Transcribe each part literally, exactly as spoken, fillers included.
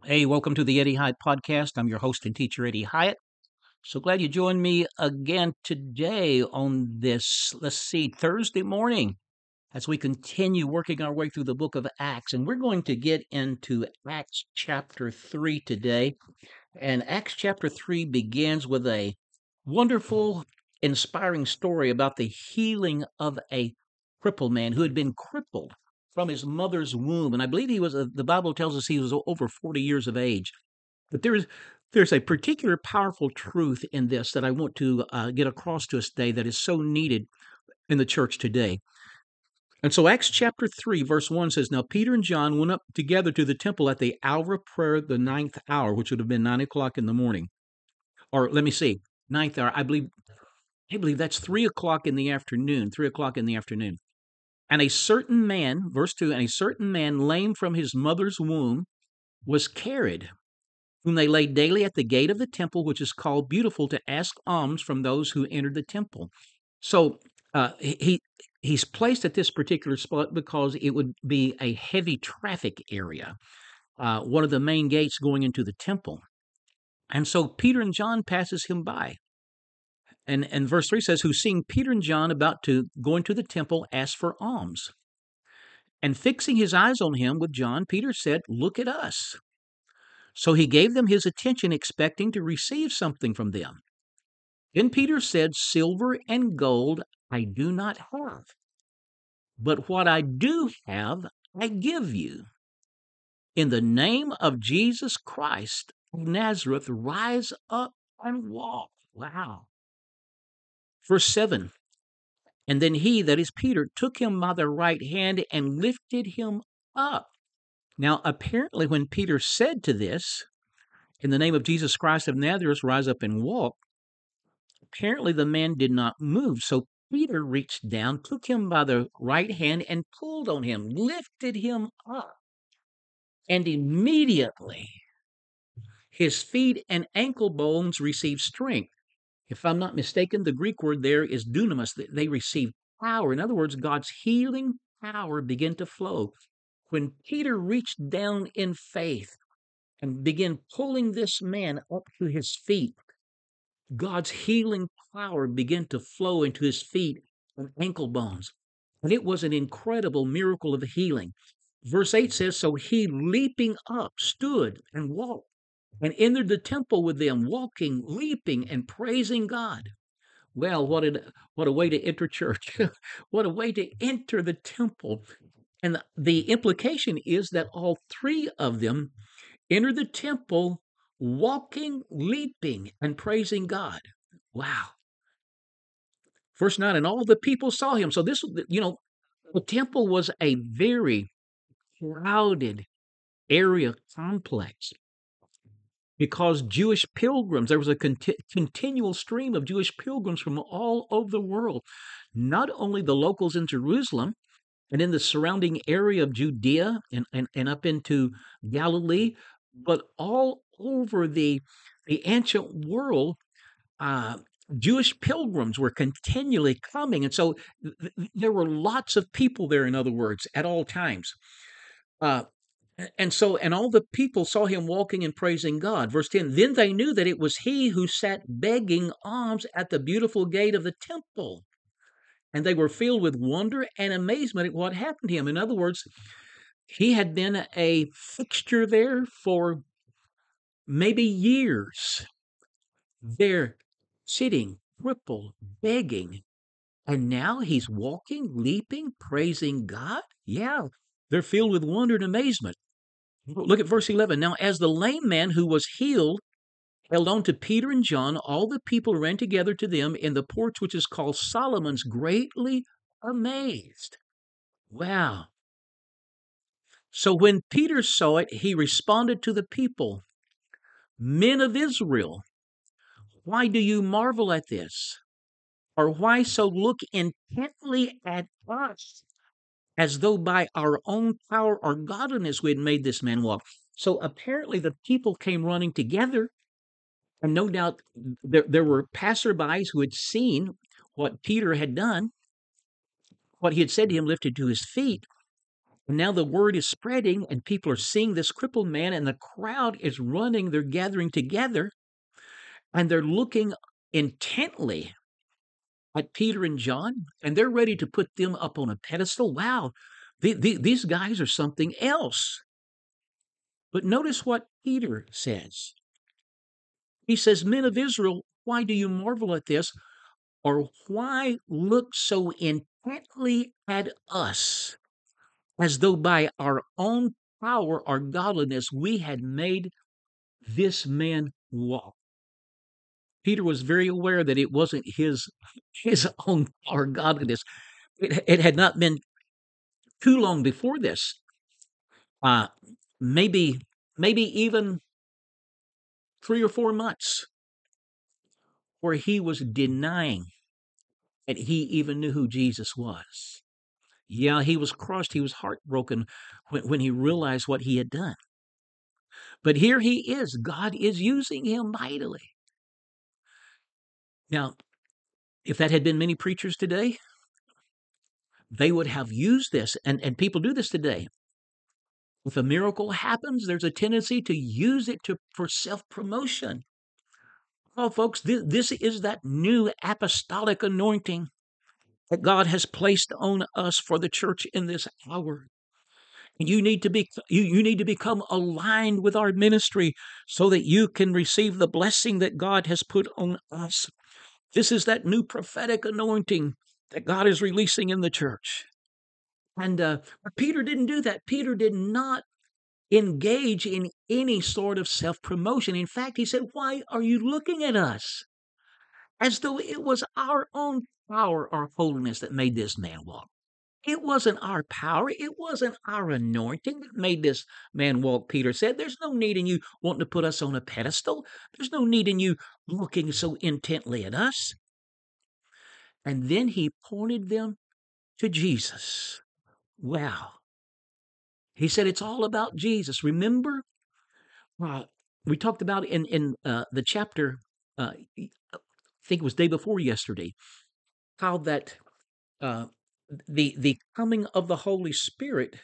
Hey, welcome to the Eddie Hyatt Podcast. I'm your host and teacher, Eddie Hyatt. So glad you joined me again today on this, let's see, Thursday morning as we continue working our way through the book of Acts. And we're going to get into Acts chapter three today. And Acts chapter three begins with a wonderful, inspiring story about the healing of a crippled man who had been crippled from his mother's womb. And I believe he was, uh, the Bible tells us he was over forty years of age. But there's there's a particular powerful truth in this that I want to uh, get across to us today that is so needed in the church today. And so Acts chapter three, verse one says, Now Peter and John went up together to the temple at the hour of prayer, the ninth hour, which would have been nine o'clock in the morning. Or let me see, ninth hour, I believe, I believe that's three o'clock in the afternoon, three o'clock in the afternoon. And a certain man, verse two, and a certain man lame from his mother's womb was carried, whom they laid daily at the gate of the temple, which is called Beautiful, to ask alms from those who entered the temple. So uh, he he's placed at this particular spot because it would be a heavy traffic area, uh, one of the main gates going into the temple. And so Peter and John passes him by. And, and verse three says, Who seeing Peter and John about to go into the temple, asked for alms. And fixing his eyes on him with John, Peter said, Look at us. So he gave them his attention, expecting to receive something from them. Then Peter said, Silver and gold I do not have, but what I do have, I give you. In the name of Jesus Christ of Nazareth, rise up and walk. Wow. Verse seven. And then he, that is Peter, took him by the right hand and lifted him up. Now, apparently, when Peter said to this, in the name of Jesus Christ of Nazareth, rise up and walk, apparently the man did not move. So Peter reached down, took him by the right hand, and pulled on him, lifted him up. And immediately his feet and ankle bones received strength. If I'm not mistaken, the Greek word there is dunamis. They received power. In other words, God's healing power began to flow. When Peter reached down in faith and began pulling this man up to his feet, God's healing power began to flow into his feet and ankle bones. And it was an incredible miracle of healing. Verse eight says, So he, leaping up, stood and walked and entered the temple with them, walking, leaping, and praising God. Well, what a, what a way to enter church. What a way to enter the temple. And the, the implication is that all three of them entered the temple walking, leaping, and praising God. Wow. Verse nine, and all the people saw him. So this, you know, the temple was a very crowded area complex because Jewish pilgrims, there was a conti- continual stream of Jewish pilgrims from all over the world, not only the locals in Jerusalem and in the surrounding area of Judea and, and, and up into Galilee, but all over the, the ancient world. Uh, Jewish pilgrims were continually coming. And so th- there were lots of people there, in other words, at all times. Uh, and so, and all the people saw him walking and praising God. Verse ten, then they knew that it was he who sat begging alms at the beautiful gate of the temple. And they were filled with wonder and amazement at what happened to him. In other words, he had been a fixture there for maybe years. There, sitting, crippled, begging. And now he's walking, leaping, praising God? Yeah, they're filled with wonder and amazement. Look at verse eleven. Now, as the lame man who was healed held on to Peter and John, all the people ran together to them in the porch which is called Solomon's, greatly amazed. Wow. So when Peter saw it, he responded to the people, Men of Israel, why do you marvel at this? Or why so look intently at us, as though by our own power or godliness we had made this man walk? So apparently the people came running together, and no doubt there, there were passerbys who had seen what Peter had done, what he had said to him lifted to his feet. And now the word is spreading, and people are seeing this crippled man, and the crowd is running. They're gathering together, and they're looking intently at Peter and John, and they're ready to put them up on a pedestal. Wow, the, the, these guys are something else. But notice what Peter says. He says, "Men of Israel, why do you marvel at this? Or why look so intently at us, as though by our own power or godliness we had made this man walk?" Peter was very aware that it wasn't his his own power, godliness. It, it had not been too long before this, uh, maybe maybe even three or four months, where he was denying that he even knew who Jesus was. Yeah, he was crushed. He was heartbroken when, when he realized what he had done. But here he is. God is using him mightily. Now, if that had been many preachers today, they would have used this, and, and people do this today. If a miracle happens, there's a tendency to use it to for self-promotion. Oh, folks, this, this is that new apostolic anointing that God has placed on us for the church in this hour. You need to be you, you need to become aligned with our ministry so that you can receive the blessing that God has put on us. This is that new prophetic anointing that God is releasing in the church. And uh, but Peter didn't do that. Peter did not engage in any sort of self-promotion. In fact, he said, "Why are you looking at us?" As though it was our own power or holiness that made this man walk. It wasn't our power. It wasn't our anointing that made this man walk, Peter said. There's no need in you wanting to put us on a pedestal. There's no need in you looking so intently at us. And then he pointed them to Jesus. Wow. He said, it's all about Jesus. Remember, uh, we talked about in, in uh, the chapter, uh, I think it was day before yesterday, how that uh, the the coming of the Holy Spirit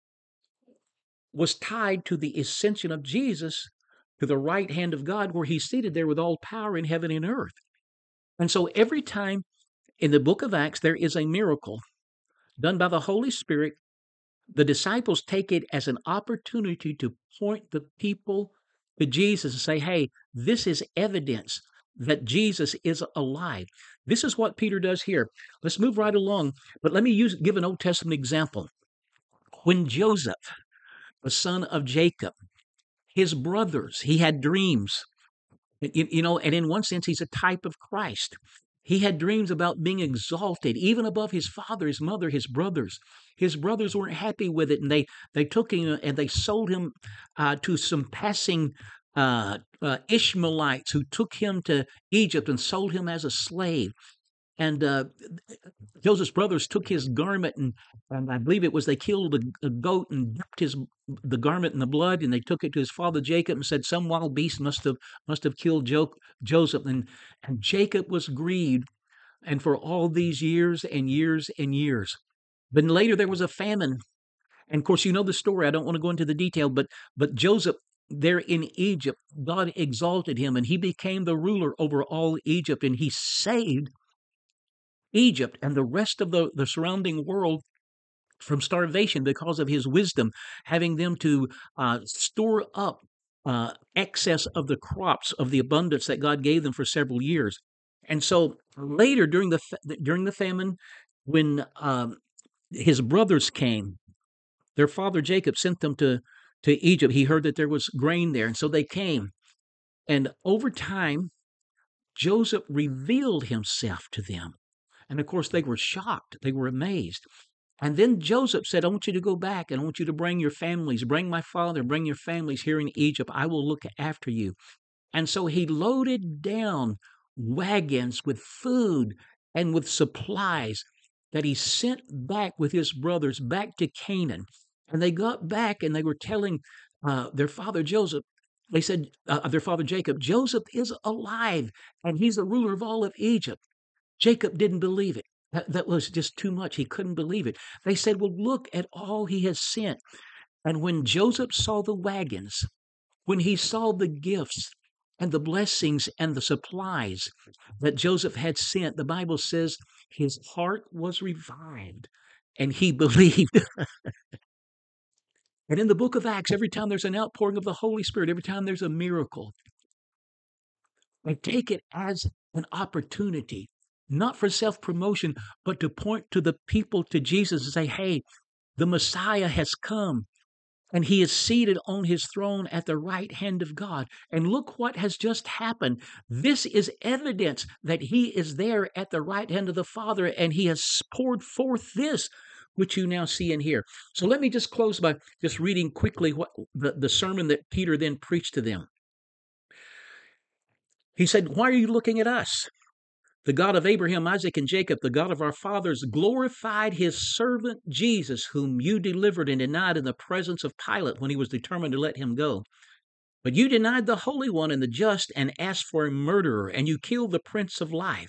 was tied to the ascension of Jesus to the right hand of God, where he's seated there with all power in heaven and earth. And so every time in the book of Acts there is a miracle done by the Holy Spirit, the disciples take it as an opportunity to point the people to Jesus and say, hey, this is evidence that Jesus is alive. This is what Peter does here. Let's move right along, but let me use give an Old Testament example. When Joseph, the son of Jacob, his brothers, he had dreams, you, you know, and in one sense, he's a type of Christ. He had dreams about being exalted, even above his father, his mother, his brothers. His brothers weren't happy with it, and they they took him and they sold him uh, to some passing uh, uh, Ishmaelites who took him to Egypt and sold him as a slave. And uh, Joseph's brothers took his garment, and, and I believe it was they killed a, a goat and dipped his the garment in the blood, and they took it to his father Jacob and said, "Some wild beast must have must have killed jo- Joseph." And and Jacob was grieved, and for all these years and years and years. But later there was a famine, and of course you know the story. I don't want to go into the detail, but but Joseph there in Egypt, God exalted him, and he became the ruler over all Egypt, and he saved Egypt and the rest of the, the surrounding world from starvation because of his wisdom, having them to uh, store up uh, excess of the crops of the abundance that God gave them for several years. And so later during the during the famine, when um, his brothers came, their father Jacob sent them to to Egypt. He heard that there was grain there, and so they came. And over time, Joseph revealed himself to them. And of course, they were shocked. They were amazed. And then Joseph said, I want you to go back and I want you to bring your families, bring my father, bring your families here in Egypt. I will look after you. And so he loaded down wagons with food and with supplies that he sent back with his brothers back to Canaan. And they got back and they were telling uh, their father Joseph, they said, uh, their father Jacob, Joseph is alive and he's the ruler of all of Egypt. Jacob didn't believe it. That, that was just too much. He couldn't believe it. They said, well, look at all he has sent. And when Joseph saw the wagons, when he saw the gifts and the blessings and the supplies that Joseph had sent, the Bible says his heart was revived and he believed. And in the book of Acts, every time there's an outpouring of the Holy Spirit, every time there's a miracle, they take it as an opportunity, not for self-promotion, but to point to the people to Jesus and say, hey, the Messiah has come. And he is seated on his throne at the right hand of God. And look what has just happened. This is evidence that he is there at the right hand of the Father, and he has poured forth this, which you now see and hear. So let me just close by just reading quickly what the, the sermon that Peter then preached to them. He said, why are you looking at us? The God of Abraham, Isaac, and Jacob, the God of our fathers, glorified his servant Jesus, whom you delivered and denied in the presence of Pilate when he was determined to let him go. But you denied the Holy One and the just and asked for a murderer, and you killed the Prince of Life.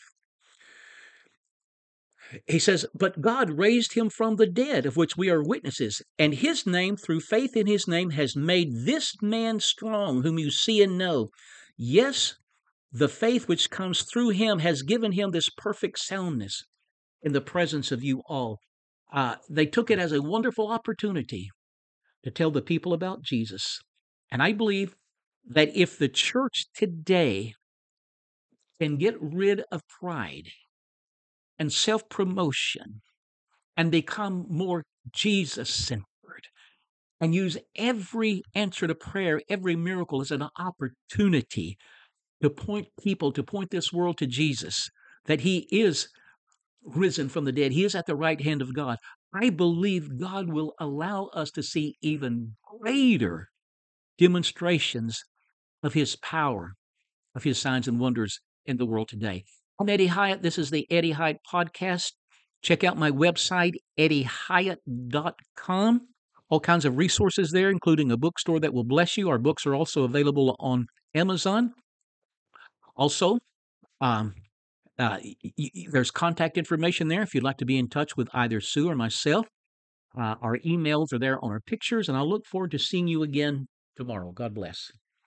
He says, but God raised him from the dead, of which we are witnesses, and his name, through faith in his name, has made this man strong, whom you see and know. Yes, the faith which comes through him has given him this perfect soundness in the presence of you all. Uh, they took it as a wonderful opportunity to tell the people about Jesus. And I believe that if the church today can get rid of pride and self-promotion and become more Jesus-centered and use every answer to prayer, every miracle as an opportunity to point people, to point this world to Jesus, that he is risen from the dead. He is at the right hand of God. I believe God will allow us to see even greater demonstrations of his power, of his signs and wonders in the world today. I'm Eddie Hyatt. This is the Eddie Hyatt Podcast. Check out my website, eddie hyatt dot com. All kinds of resources there, including a bookstore that will bless you. Our books are also available on Amazon. Also, um, uh, y- y- there's contact information there if you'd like to be in touch with either Sue or myself. Uh, our emails are there on our pictures, and I'll look forward to seeing you again tomorrow. God bless.